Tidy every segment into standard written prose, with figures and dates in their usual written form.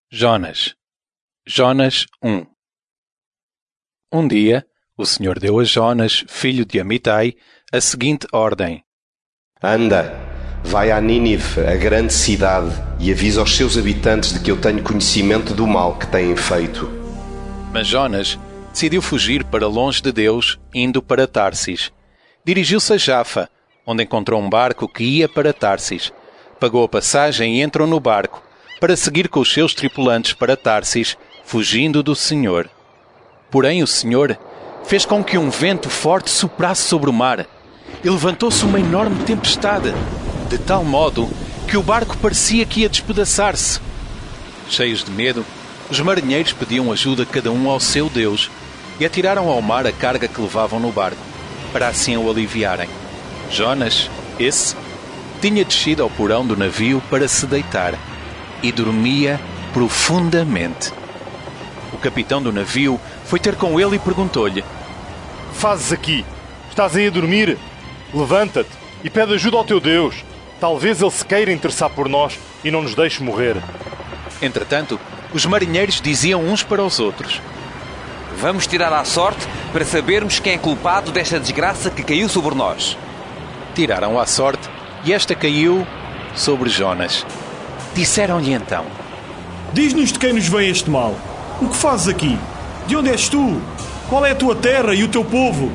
Jonas 1. Um dia, o Senhor deu a Jonas, filho de Amitai, a seguinte ordem: Anda, vai a Nínive, a grande cidade, e avisa aos seus habitantes de que eu tenho conhecimento do mal que têm feito. Mas Jonas decidiu fugir para longe de Deus, indo para Tarsis. Dirigiu-se a Jafa, onde encontrou um barco que ia para Tarsis. Pagou a passagem e entrou no barco, para seguir com os seus tripulantes para Tarsis, fugindo do Senhor. Porém o Senhor fez com que um vento forte soprasse sobre o mar, e levantou-se uma enorme tempestade, de tal modo que o barco parecia que ia despedaçar-se. Cheios de medo, os marinheiros pediam ajuda cada um ao seu Deus, e atiraram ao mar a carga que levavam no barco, para assim o aliviarem. Jonas, esse, tinha descido ao porão do navio para se deitar, e dormia profundamente. O capitão do navio foi ter com ele e perguntou-lhe: Fazes aqui? Estás aí a dormir? Levanta-te e pede ajuda ao teu Deus. Talvez ele se queira interessar por nós e não nos deixe morrer. Entretanto, os marinheiros diziam uns para os outros: Vamos tirar à sorte para sabermos quem é culpado desta desgraça que caiu sobre nós. Tiraram à sorte e esta caiu sobre Jonas. Disseram-lhe então: Diz-nos de quem nos vem este mal. O que fazes aqui? De onde és tu? Qual é a tua terra e o teu povo?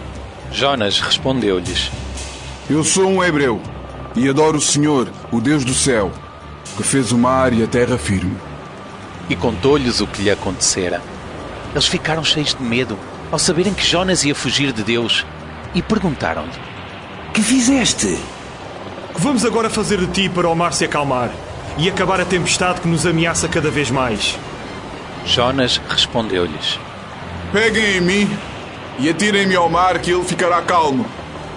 Jonas respondeu-lhes: Eu sou um hebreu e adoro o Senhor, o Deus do céu, que fez o mar e a terra firme. E contou-lhes o que lhe acontecera. Eles ficaram cheios de medo ao saberem que Jonas ia fugir de Deus e perguntaram-lhe: Que fizeste? Que vamos agora fazer de ti para o mar se acalmar e acabar a tempestade que nos ameaça cada vez mais? Jonas respondeu-lhes: Peguem em mim e atirem-me ao mar, que ele ficará calmo.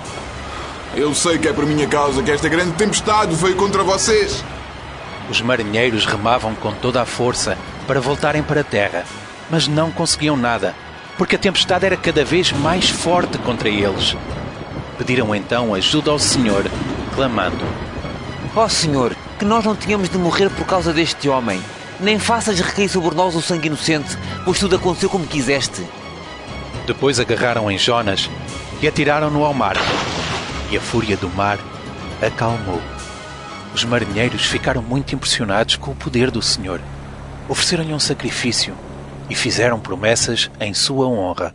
Eu sei que é por minha causa que esta grande tempestade veio contra vocês. Os marinheiros remavam com toda a força para voltarem para a terra, mas não conseguiam nada, porque a tempestade era cada vez mais forte contra eles. Pediram então ajuda ao Senhor, clamando: Ó Senhor, que nós não tínhamos de morrer por causa deste homem. Nem faças recair sobre nós o sangue inocente, pois tudo aconteceu como quiseste. Depois agarraram em Jonas e atiraram-no ao mar, e a fúria do mar acalmou. Os marinheiros ficaram muito impressionados com o poder do Senhor. Ofereceram-lhe um sacrifício e fizeram promessas em sua honra.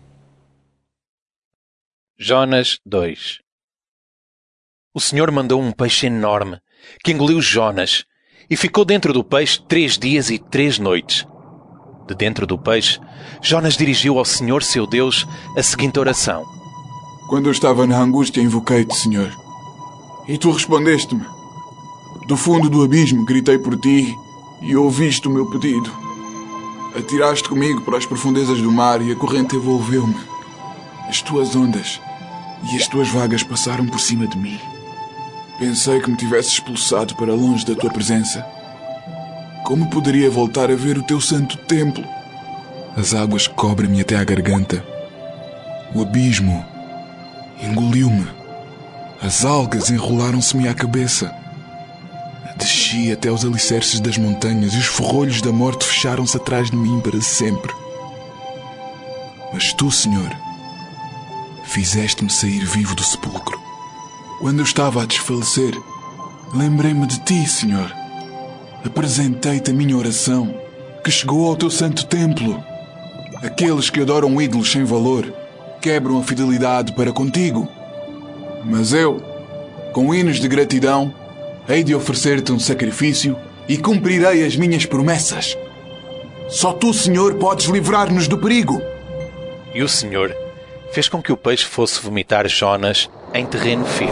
Jonas 2. O Senhor mandou um peixe enorme que engoliu Jonas e ficou dentro do peixe 3 dias e 3 noites. De dentro do peixe, Jonas dirigiu ao Senhor seu Deus a seguinte oração: Quando eu estava na angústia, invoquei-te, Senhor, e tu respondeste-me. Do fundo do abismo gritei por ti e ouviste o meu pedido. Atiraste comigo para as profundezas do mar e a corrente envolveu-me. As tuas ondas e as tuas vagas passaram por cima de mim. Pensei que me tivesse expulsado para longe da tua presença. Como poderia voltar a ver o teu santo templo? As águas cobrem-me até à garganta. O abismo engoliu-me. As algas enrolaram-se-me à cabeça. Desci até os alicerces das montanhas e os ferrolhos da morte fecharam-se atrás de mim para sempre. Mas tu, Senhor, fizeste-me sair vivo do sepulcro. Quando eu estava a desfalecer, lembrei-me de ti, Senhor. Apresentei-te a minha oração, que chegou ao teu santo templo. Aqueles que adoram ídolos sem valor quebram a fidelidade para contigo. Mas eu, com hinos de gratidão, hei de oferecer-te um sacrifício e cumprirei as minhas promessas. Só tu, Senhor, podes livrar-nos do perigo. E o Senhor fez com que o peixe fosse vomitar Jonas em terreno firme.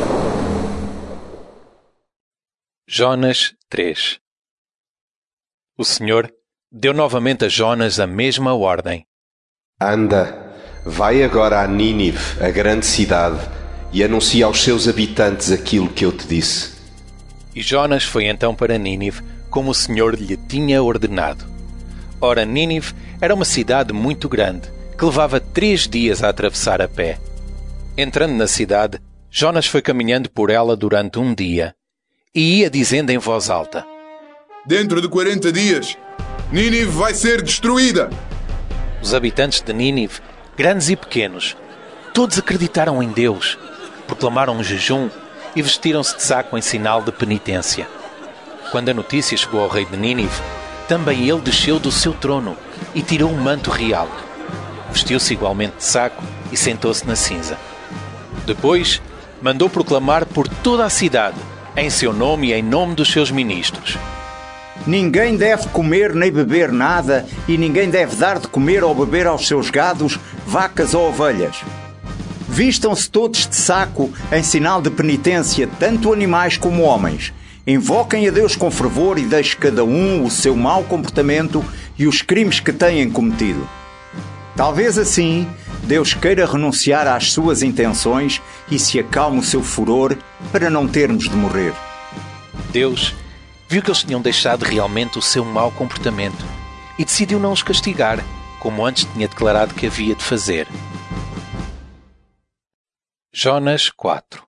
Jonas 3. O Senhor deu novamente a Jonas a mesma ordem: Anda, vai agora a Nínive, a grande cidade, e anuncia aos seus habitantes aquilo que eu te disse. E Jonas foi então para Nínive, como o Senhor lhe tinha ordenado. Ora, Nínive era uma cidade muito grande, que levava 3 dias a atravessar a pé. Entrando na cidade, Jonas foi caminhando por ela durante um dia, e ia dizendo em voz alta: Dentro de 40 dias Nínive vai ser destruída! Os habitantes de Nínive, grandes e pequenos, todos acreditaram em Deus, proclamaram um jejum e vestiram-se de saco em sinal de penitência. Quando a notícia chegou ao rei de Nínive, também ele desceu do seu trono e tirou um manto real. Vestiu-se igualmente de saco e sentou-se na cinza. Depois, mandou proclamar por toda a cidade, em seu nome e em nome dos seus ministros: Ninguém deve comer nem beber nada, e ninguém deve dar de comer ou beber aos seus gados, vacas ou ovelhas. Vistam-se todos de saco em sinal de penitência, tanto animais como homens. Invoquem a Deus com fervor e deixe cada um o seu mau comportamento e os crimes que têm cometido. Talvez assim Deus queira renunciar às suas intenções e se acalme o seu furor para não termos de morrer. Deus viu que eles tinham deixado realmente o seu mau comportamento e decidiu não os castigar, como antes tinha declarado que havia de fazer. Jonas 4.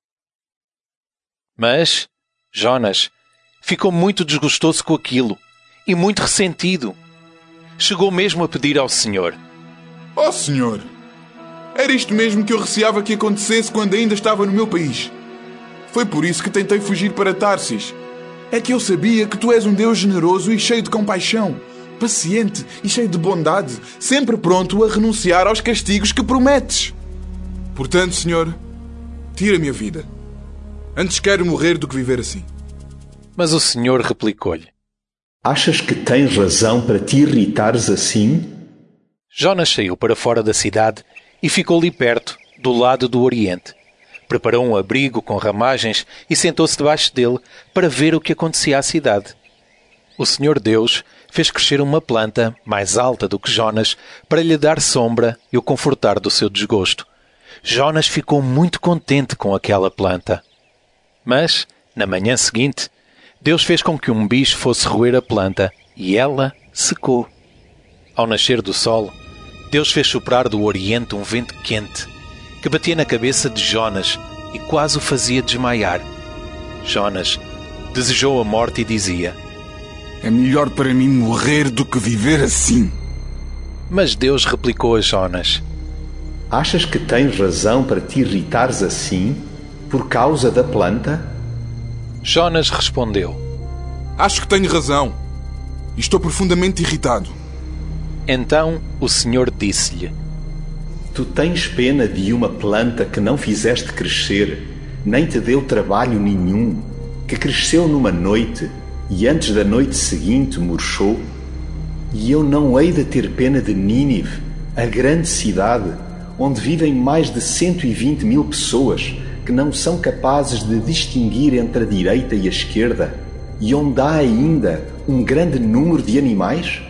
Mas Jonas ficou muito desgostoso com aquilo e muito ressentido. Chegou mesmo a pedir ao Senhor: Ó Senhor, era isto mesmo que eu receava que acontecesse quando ainda estava no meu país. Foi por isso que tentei fugir para Tarsis. É que eu sabia que tu és um Deus generoso e cheio de compaixão, paciente e cheio de bondade, sempre pronto a renunciar aos castigos que prometes. Portanto, Senhor, tira-me a vida. Antes quero morrer do que viver assim. Mas o Senhor replicou-lhe: Achas que tens razão para te irritares assim? Jonas saiu para fora da cidade e ficou ali perto, do lado do Oriente. Preparou um abrigo com ramagens e sentou-se debaixo dele para ver o que acontecia à cidade. O Senhor Deus fez crescer uma planta mais alta do que Jonas para lhe dar sombra e o confortar do seu desgosto. Jonas ficou muito contente com aquela planta. Mas, na manhã seguinte, Deus fez com que um bicho fosse roer a planta e ela secou. Ao nascer do sol, Deus fez soprar do Oriente um vento quente que batia na cabeça de Jonas e quase o fazia desmaiar. Jonas desejou a morte e dizia: É melhor para mim morrer do que viver assim. Mas Deus replicou a Jonas: Achas que tens razão para te irritares assim, por causa da planta? Jonas respondeu: Acho que tenho razão. E estou profundamente irritado. Então o Senhor disse-lhe: Tu tens pena de uma planta que não fizeste crescer, nem te deu trabalho nenhum, que cresceu numa noite e antes da noite seguinte murchou? E eu não hei de ter pena de Nínive, a grande cidade, onde vivem mais de 120.000 pessoas que não são capazes de distinguir entre a direita e a esquerda, e onde há ainda um grande número de animais?